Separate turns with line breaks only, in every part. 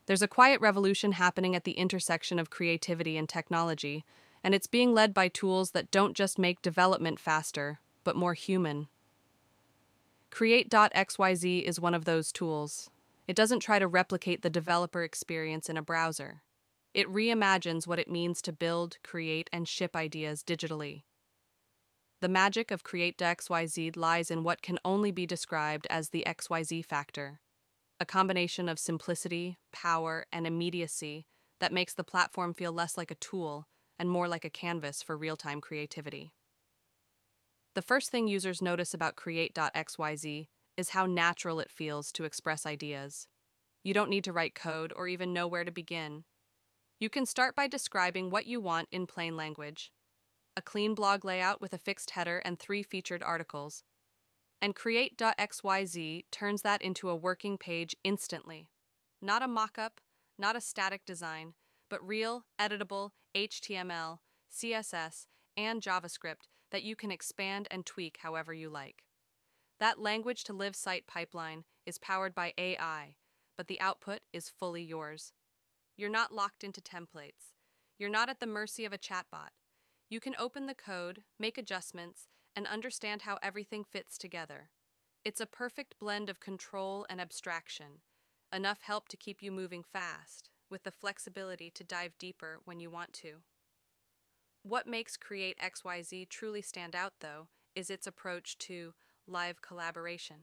There's a quiet revolution happening at the intersection of creativity and technology, and it's being led by tools that don't just make development faster, but more human. Create.xyz is one of those tools. It doesn't try to replicate the developer experience in a browser. It reimagines what it means to build, create, and ship ideas digitally. The magic of Create.xyz lies in what can only be described as the XYZ factor, a combination of simplicity, power, and immediacy that makes the platform feel less like a tool and more like a canvas for real-time creativity. The first thing users notice about Create.xyz is how natural it feels to express ideas. You don't need to write code or even know where to begin. You can start by describing what you want in plain language. A clean blog layout with a fixed header and 3 featured articles. And Create.xyz turns that into a working page instantly. Not a mock-up, not a static design, but real, editable HTML, CSS, and JavaScript that you can expand and tweak however you like. That language-to-live site pipeline is powered by AI, but the output is fully yours. You're not locked into templates. You're not at the mercy of a chatbot. You can open the code, make adjustments, and understand how everything fits together. It's a perfect blend of control and abstraction, enough help to keep you moving fast, with the flexibility to dive deeper when you want to. What makes Create.xyz truly stand out, though, is its approach to live collaboration.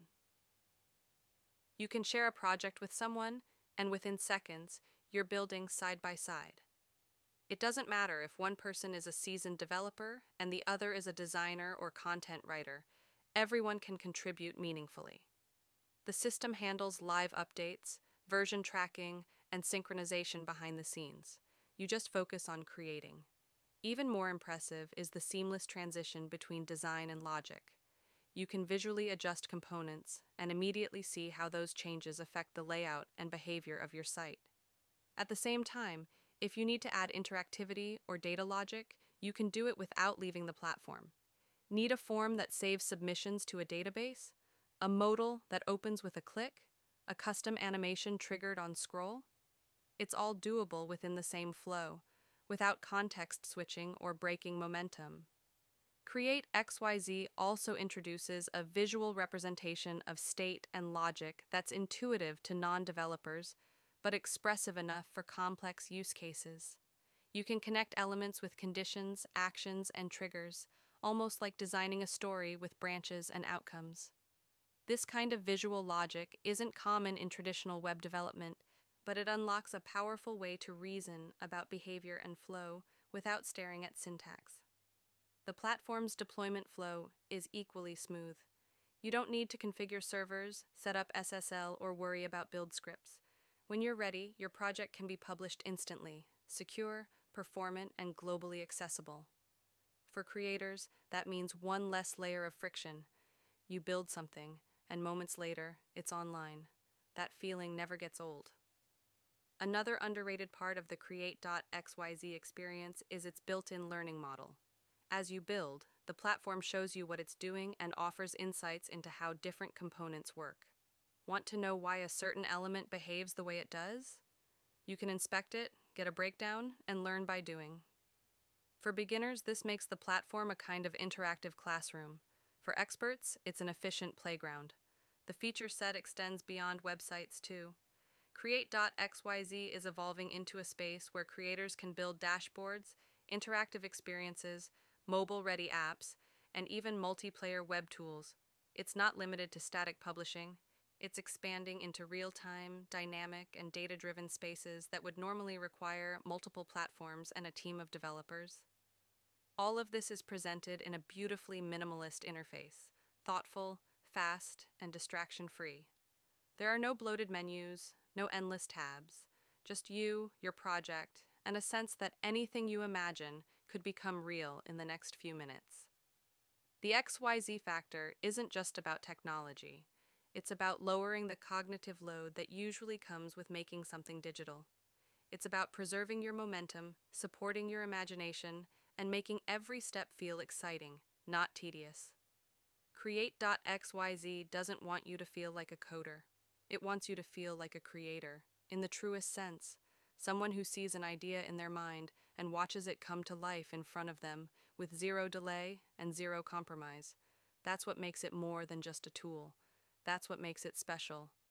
You can share a project with someone, and within seconds, you're building side by side. It doesn't matter if one person is a seasoned developer and the other is a designer or content writer. Everyone can contribute meaningfully. The system handles live updates, version tracking, and synchronization behind the scenes. You just focus on creating. Even more impressive is the seamless transition between design and logic. You can visually adjust components and immediately see how those changes affect the layout and behavior of your site. At the same time, if you need to add interactivity or data logic, you can do it without leaving the platform. Need a form that saves submissions to a database? A modal that opens with a click? A custom animation triggered on scroll? It's all doable within the same flow, without context switching or breaking momentum. Create.xyz also introduces a visual representation of state and logic that's intuitive to non-developers, but expressive enough for complex use cases. You can connect elements with conditions, actions, and triggers, almost like designing a story with branches and outcomes. This kind of visual logic isn't common in traditional web development, but it unlocks a powerful way to reason about behavior and flow without staring at syntax. The platform's deployment flow is equally smooth. You don't need to configure servers, set up SSL, or worry about build scripts. When you're ready, your project can be published instantly, secure, performant, and globally accessible. For creators, that means one less layer of friction. You build something, and moments later, it's online. That feeling never gets old. Another underrated part of the Create.xyz experience is its built-in learning model. As you build, the platform shows you what it's doing and offers insights into how different components work. Want to know why a certain element behaves the way it does? You can inspect it, get a breakdown, and learn by doing. For beginners, this makes the platform a kind of interactive classroom. For experts, it's an efficient playground. The feature set extends beyond websites, too. Create.xyz is evolving into a space where creators can build dashboards, interactive experiences, mobile-ready apps, and even multiplayer web tools. It's not limited to static publishing. It's expanding into real-time, dynamic, and data-driven spaces that would normally require multiple platforms and a team of developers. All of this is presented in a beautifully minimalist interface, thoughtful, fast, and distraction-free. There are no bloated menus, no endless tabs, just you, your project, and a sense that anything you imagine could become real in the next few minutes. The XYZ factor isn't just about technology. It's about lowering the cognitive load that usually comes with making something digital. It's about preserving your momentum, supporting your imagination, and making every step feel exciting, not tedious. Create.xyz doesn't want you to feel like a coder. It wants you to feel like a creator. in the truest sense. Someone who sees an idea in their mind and watches it come to life in front of them with zero delay and zero compromise. That's what makes it more than just a tool. That's what makes it special,